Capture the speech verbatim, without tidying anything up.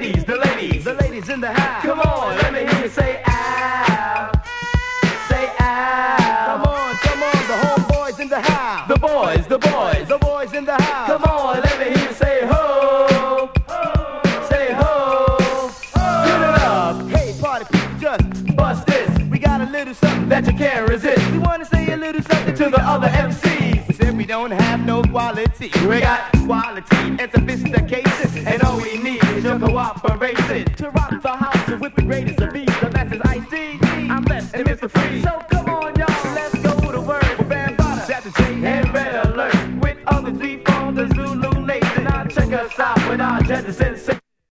ladies, the ladies, the ladies in the house. Come on, let me hear you say ow. Say ow. Come on, come on, the homeboys in the house. The boys, the boys, the boys in the house. Come on, let me hear you say ho. Say ho. Give it up. Hey, party people, just bust this. We got a little something that you can't resist. We wanna say a little something to the other M Cs. We said we don't have no quality. We got quality and sophistication, and all we need is your cooperation to rock the house.